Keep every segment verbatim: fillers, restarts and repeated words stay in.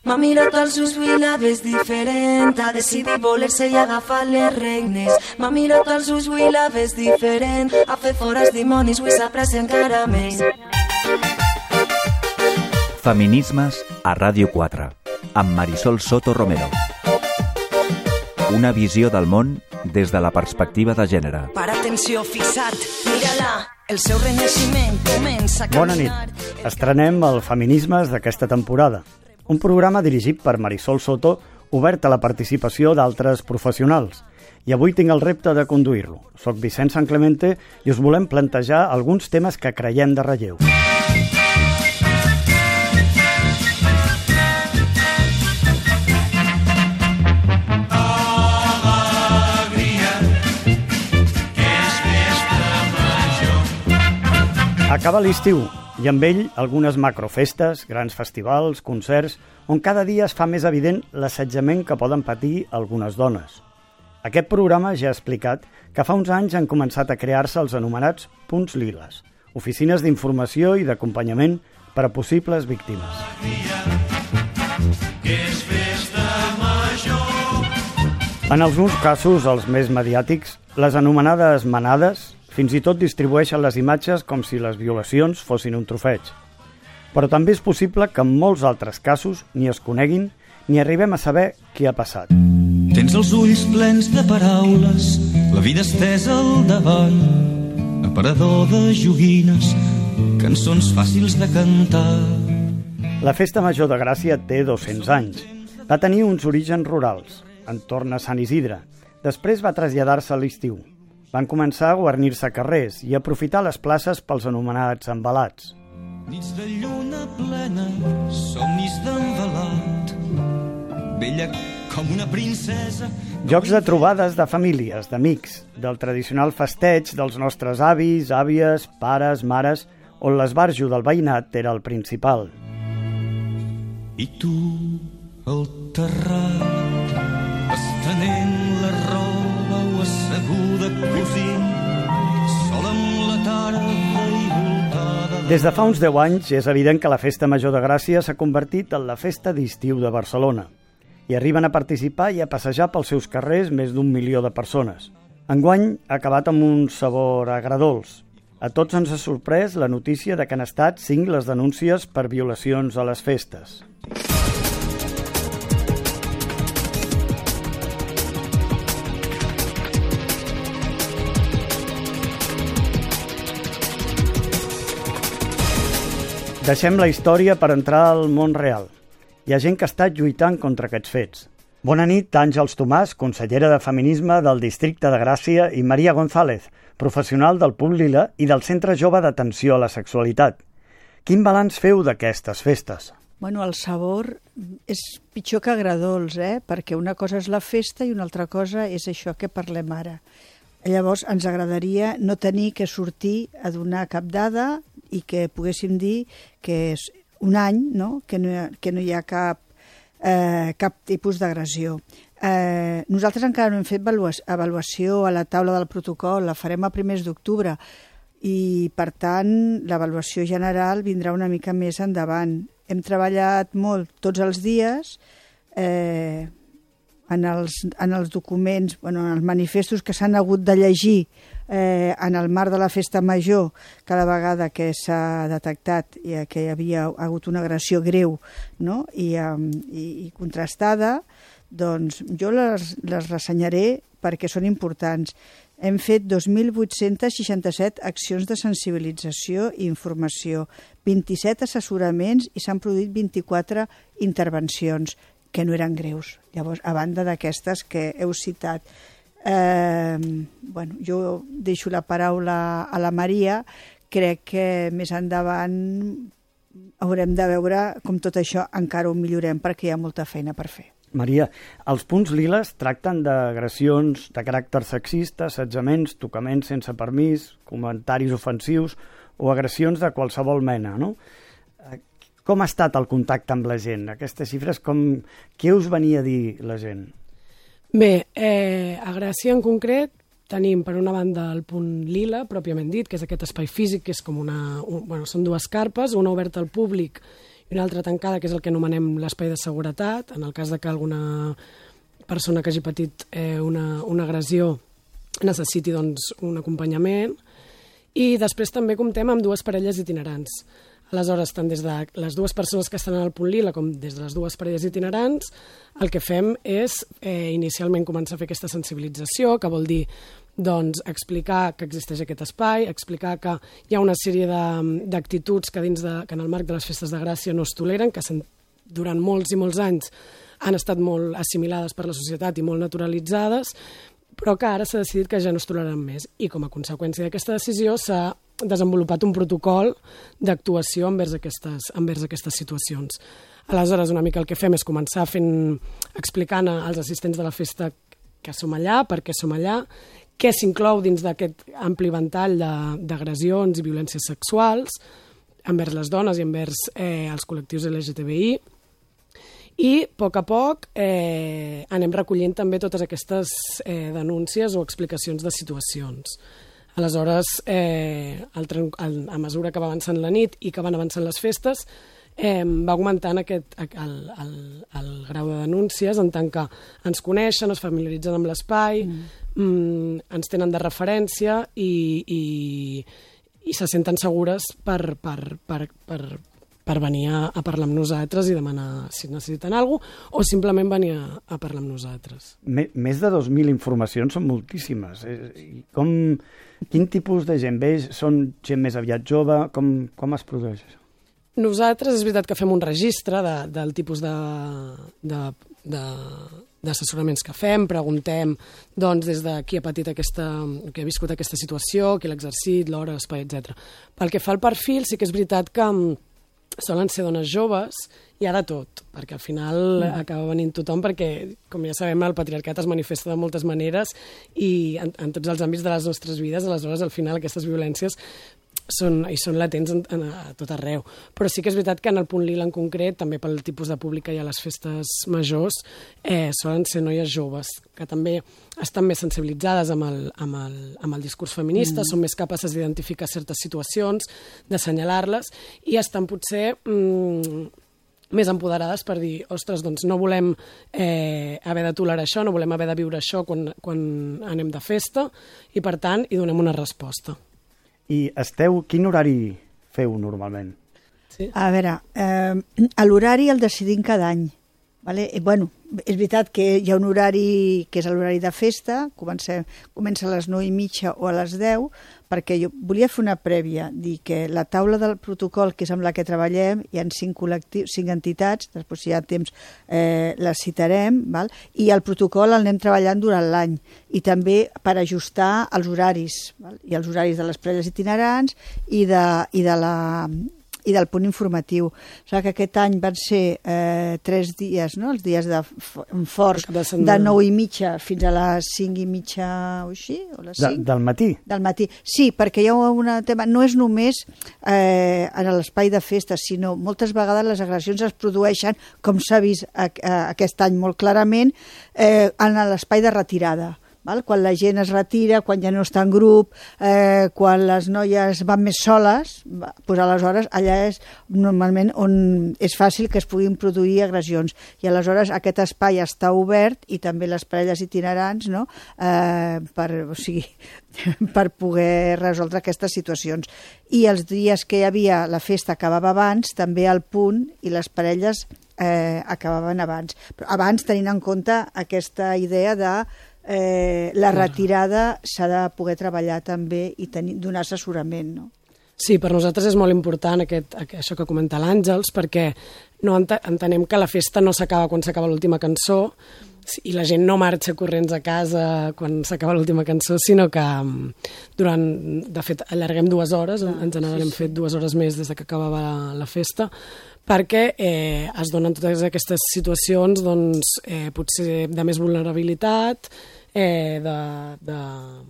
M'ha mirat als ulls i la ves diferent, ha decidit voler-se i agafar les regnes. M'ha mirat als ulls i la ves diferent, ha fet fora els dimonis i s'aprecia encara més. Feminismes a Ràdio quatre, amb Marisol Soto Romero. Una visió del món des de la perspectiva de gènere. Per atenció, fixat, mira-la, el seu renaixement comença a caminar. Bona nit. Estrenem el Feminismes d'aquesta temporada. Un programa dirigit per Marisol Soto, obert a la participació d'altres professionals. I avui tinc el repte de conduir-lo. Soc Vicent Sanclemente i us volem plantejar alguns temes que creiem de relleu. Acaba l'estiu i amb ell algunes macrofestes, grans festivals, concerts, on cada dia es fa més evident l'assetjament que poden patir algunes dones. Aquest programa ja ha explicat que fa uns anys han començat a crear-se els anomenats punts liles, oficines d'informació i d'acompanyament per a possibles víctimes. En alguns casos, els més mediàtics, les anomenades manades fins i tot distribueixen les imatges com si les violacions fossin un trofeig. Però també és possible que en molts altres casos ni es coneguin ni arribem a saber què ha passat. Tens els ulls plens de paraules, la vida estesa al davant, aparador de joguines, cançons fàcils de cantar. La Festa Major de Gràcia té dos-cents anys. Va tenir uns orígens rurals, entorn a Sant Isidre. Després va traslladar-se a l'estiu. Van començar a guarnir-se carrers i aprofitar les places pels anomenats envelats. Nits de lluna plena, somnis d'envelat, bella com una princesa. Jocs de trobades de famílies, d'amics, del tradicional festeig dels nostres avis, àvies, pares, mares, on l'esbarjo del veïnat era el principal. I tu, al terrat, estenent la roba o asseguda cosint, sol amb la tarda i voltada... Des de fa uns deu anys és evident que la Festa Major de Gràcia s'ha convertit en la festa d'estiu de Barcelona i arriben a participar i a passejar pels seus carrers més d'un milió de persones. Enguany ha acabat amb un sabor agredolç. A tots ens ha sorprès la notícia de que han estat cinc les denúncies per violacions a les festes. Deixem la història per entrar al món real. Hi ha gent que està lluitant contra aquests fets. Bona nit, Àngels Tomàs, consellera de Feminisme del Districte de Gràcia, i Maria González, professional del Punt Lila i del Centre Jove d'Atenció a la Sexualitat. Quin balanç feu d'aquestes festes? Bueno, el sabor és pitjor que agredolç, eh? Perquè una cosa és la festa i una altra cosa és això que parlem ara. Llavors, ens agradaria no tenir que sortir a donar cap dada i que poguéssim dir que és un any, no? Que, no hi ha, que no hi ha cap, eh, cap tipus d'agressió. Eh, nosaltres encara no hem fet avaluació a la taula del protocol, la farem a primers d'octubre i, per tant, l'avaluació general vindrà una mica més endavant. Hem treballat molt tots els dies, eh, en els, en els documents, bueno, en els manifestos que s'han hagut de llegir eh, en el marc de la Festa Major, cada vegada que s'ha detectat que hi havia hagut una agressió greu, no? I, um, i, i contrastada, doncs jo les, les ressenyaré perquè són importants. Hem fet dos mil vuit-cents seixanta-set accions de sensibilització i informació, vint-i-set assessoraments i s'han produït vint-i-quatre intervencions que no eren greus. Llavors, a banda d'aquestes que heu citat, eh, bueno, jo deixo la paraula a la Maria, crec que més endavant haurem de veure com tot això encara ho millorem perquè hi ha molta feina per fer. Maria, els punts liles tracten d'agressions de caràcter sexista, assetjaments, tocaments sense permís, comentaris ofensius o agressions de qualsevol mena, no? Com ha estat el contacte amb la gent? Aquestes xifres, com... què us venia a dir la gent? Bé, eh, a Gràcia en concret tenim per una banda el punt lila, pròpiament dit, que és aquest espai físic, que és com una... Un, bueno, són dues carpes, una oberta al públic i una altra tancada, que és el que anomenem l'espai de seguretat, en el cas de que alguna persona que hagi patit eh, una, una agressió necessiti doncs, un acompanyament. I després també comptem amb dues parelles itinerants. Aleshores, tant des de les dues persones que estan al punt lila com des de les dues parelles itinerants, el que fem és eh, inicialment començar a fer aquesta sensibilització, que vol dir doncs, explicar que existeix aquest espai, explicar que hi ha una sèrie d'actituds que, dins de, que en el marc de les festes de Gràcia no es toleren, que durant molts i molts anys han estat molt assimilades per la societat i molt naturalitzades, però que ara s'ha decidit que ja no es toleren més. I com a conseqüència d'aquesta decisió s'ha desenvolupat un protocol d'actuació envers aquestes, envers aquestes situacions. Aleshores, una mica el que fem és començar fent, explicant als assistents de la festa que som allà, per què som allà, què s'inclou dins d'aquest ampli ventall d'agressions i violències sexuals envers les dones i envers eh, els col·lectius L G T B I. I, a poc a poc, eh, anem recollint també totes aquestes eh, denúncies o explicacions de situacions. Aleshores, eh, el, el, a mesura que va avançant la nit i que van avançant les festes, eh, va augmentant aquest, el, el, el grau de denúncies, en tant que ens coneixen, es familiaritzen amb l'espai, mm. mm, ens tenen de referència i, i, i se senten segures per, per, per, per, per venir a, a parlar amb nosaltres i demanar si necessiten alguna cosa, o simplement venir a, a parlar amb nosaltres. Més de dos mil informacions són moltíssimes. Com, quin tipus de gent ve? Són gent més aviat jove? Com, com es produeix això? Nosaltres és veritat que fem un registre de, del tipus de, de, de, d'assessoraments que fem, preguntem doncs, des de qui ha patit aquesta, qui ha viscut aquesta situació, qui l'ha exercit, l'hora, l'espai, etcètera. Pel que fa al perfil, sí que és veritat que solen ser dones joves, hi ha de tot, perquè al final mm. acaba venint tothom, perquè, com ja sabem, el patriarcat es manifesta de moltes maneres i en, en tots els àmbits de les nostres vides, aleshores, al final, aquestes violències són, i són latents en, en, a tot arreu. Però sí que és veritat que en el punt lila en concret, també pel tipus de públic que hi ha a les festes majors, eh, solen ser noies joves, que també estan més sensibilitzades amb el, amb el, amb el discurs feminista, mm. són més capaces d'identificar certes situacions, d'assenyalar-les, i estan potser mm, més empoderades per dir, ostres, doncs no volem eh, haver de tolerar això, no volem haver de viure això quan, quan anem de festa, i per tant hi donem una resposta. I esteu, quin horari feu normalment? Sí. A veure, eh, l'horari el decidim cada any. Vale? I, bueno, és veritat que hi ha un horari que és l'horari de festa, comença, comença a les nou i mitja o a les deu, perquè jo volia fer una prèvia, dir que la taula del protocol, que és amb la que treballem, hi ha cinc col·lectius, cinc entitats, després si hi ha temps eh, les citarem, val? I el protocol el anem treballant durant l'any, i també per ajustar els horaris, val? I els horaris de les parelles itinerants i de, i de la... i del punt informatiu. O sigui que aquest any van ser eh, tres dies, no? Els dies de forts, de, de nou i mitja fins a les cinc i mitja o així, o les cinc. De, del matí? Del matí. Sí, perquè hi ha un tema, no és només eh, en l'espai de festa, sinó moltes vegades les agressions es produeixen, com s'ha vist a, a, aquest any molt clarament, eh, en l'espai de retirada. Val? Quan la gent es retira, quan ja no està en grup, eh, quan les noies van més soles, doncs aleshores allà és normalment on és fàcil que es puguin produir agressions. I aleshores aquest espai està obert i també les parelles itinerants, no? eh, per, o sigui, per poder resoldre aquestes situacions. I els dies que hi havia la festa acabava abans, també al punt, i les parelles eh, acabaven abans. Però abans tenint en compte aquesta idea de Eh, la retirada s'ha de poder treballar també i tenir, donar assessorament, no? Sí, per nosaltres és molt important aquest, això que comenta l'Àngels, perquè no entenem que la festa no s'acaba quan s'acaba l'última cançó i la gent no marxa corrents a casa quan s'acaba l'última cançó, sinó que durant, de fet, allarguem dues hores, en general hem fet dues hores més des que acabava la, la festa, perquè eh, es donen totes aquestes situacions doncs, eh, potser de més vulnerabilitat, eh, de, de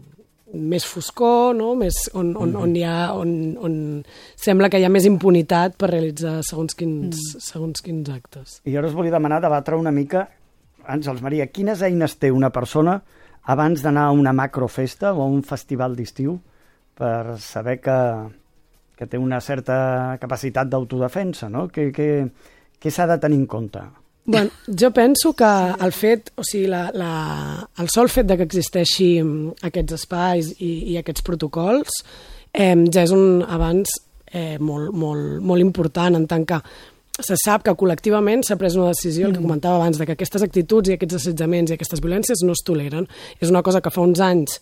més foscor, no? Més on, on, on, hi ha, on, on sembla que hi ha més impunitat per realitzar segons quins, mm. segons quins actes. I ara us volia demanar, debatre una mica, Àngels, Maria, quines eines té una persona abans d'anar a una macrofesta o a un festival d'estiu per saber que, que té una certa capacitat d'autodefensa, no? Què, què, què s'ha de tenir en compte? Bueno, jo penso que el fet, o sigui, la, la, el sol fet de que existeixi aquests espais i, i aquests protocols eh, ja és un avanç eh, molt, molt, molt important, en tant que se sap que col·lectivament s'ha pres una decisió, el que comentava abans, de que aquestes actituds i aquests assetjaments i aquestes violències no es toleren. És una cosa que fa uns anys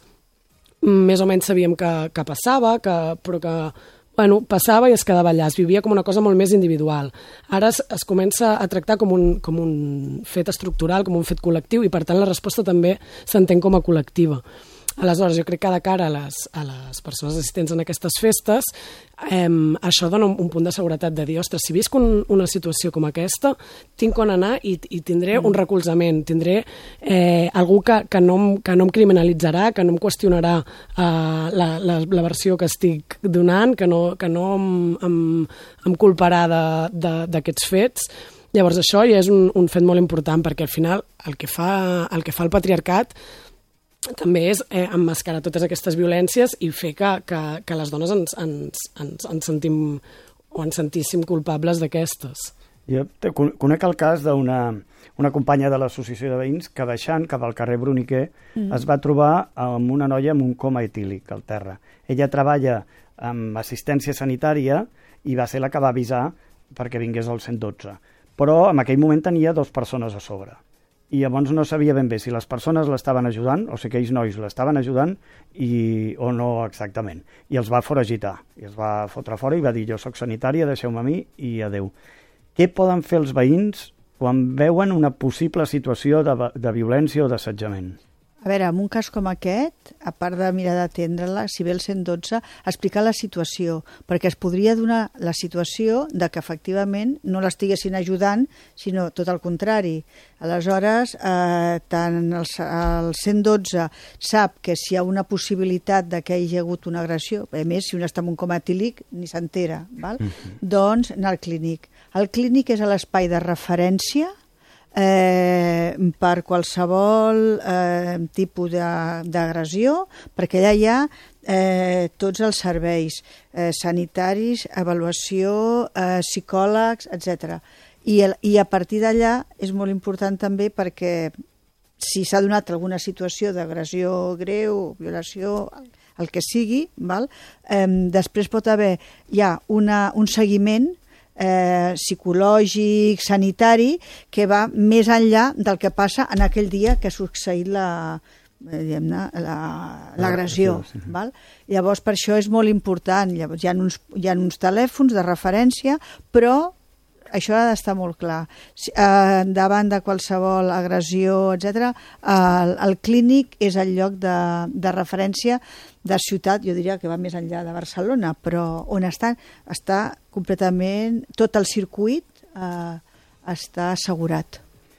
més o menys sabíem que, que passava, que, però que bueno, passava i es quedava allà, es vivia com una cosa molt més individual. Ara es, es comença a tractar com un, com un fet estructural, com un fet col·lectiu, i per tant la resposta també s'entén com a col·lectiva. Aleshores, jo crec que de cara a les, a les persones assistents en aquestes festes, eh, això dona un, un punt de seguretat de dir, ostres, si visc un, una situació com aquesta, tinc on anar i, i tindré mm. un recolzament, tindré eh, algú que, que, no, que no em criminalitzarà, que no em qüestionarà eh, la, la, la versió que estic donant, que no, que no em, em, em culparà d'aquests fets. Llavors, això ja és un, un fet molt important, perquè al final el que fa el, que fa el patriarcat també és eh, emmascarar totes aquestes violències i fer que, que, que les dones ens, ens, ens, ens sentim o ens sentíssim culpables d'aquestes. Jo conec el cas d'una una companya de l'associació de veïns que baixant cap al carrer Bruniquer mm. es va trobar amb una noia amb un coma etílic al terra. Ella treballa amb assistència sanitària i va ser la que va avisar perquè vingués al cent dotze. Però en aquell moment tenia dues persones a sobre. I llavors no sabia ben bé si les persones l'estaven ajudant, o si aquells nois l'estaven ajudant, i, o no exactament. I els va foragitar, i els va fotre fora i va dir, jo soc sanitària, deixeu-me a mi i adeu. Què poden fer els veïns quan veuen una possible situació de, de violència o d'assetjament? A veure, en un cas com aquest, a part de mirar d'atendre-la, si ve el cent dotze, explicar la situació, perquè es podria donar la situació de que efectivament no l'estiguessin ajudant, sinó tot el contrari. Aleshores, eh, tant el, el cent dotze sap que si hi ha una possibilitat de que hi hagi hagut una agressió, a més, si un està en un coma etílic, ni s'entera, val? Mm-hmm. Doncs anar al clínic. El clínic és l'espai de referència Eh, per qualsevol eh, tipus d'agressió, perquè allà hi ha eh, tots els serveis eh, sanitaris, avaluació, eh, psicòlegs, etcètera. I, el, I a partir d'allà és molt important també perquè si s'ha donat alguna situació d'agressió greu, violació, el que sigui, val? Eh, després pot haver ja una, un seguiment Eh, psicològic, sanitari, que va més enllà del que passa en aquell dia que ha succeït la, eh, l'agressió. La, sí. Val? Llavors, per això és molt important. Llavors, hi ha uns, hi ha uns telèfons de referència, però això ha d'estar molt clar. Eh, davant de qualsevol agressió, etcètera, el, el clínic és el lloc de, de referència de ciutat, jo diria que va més enllà de Barcelona, però on està, està completament, tot el circuit eh, està assegurat.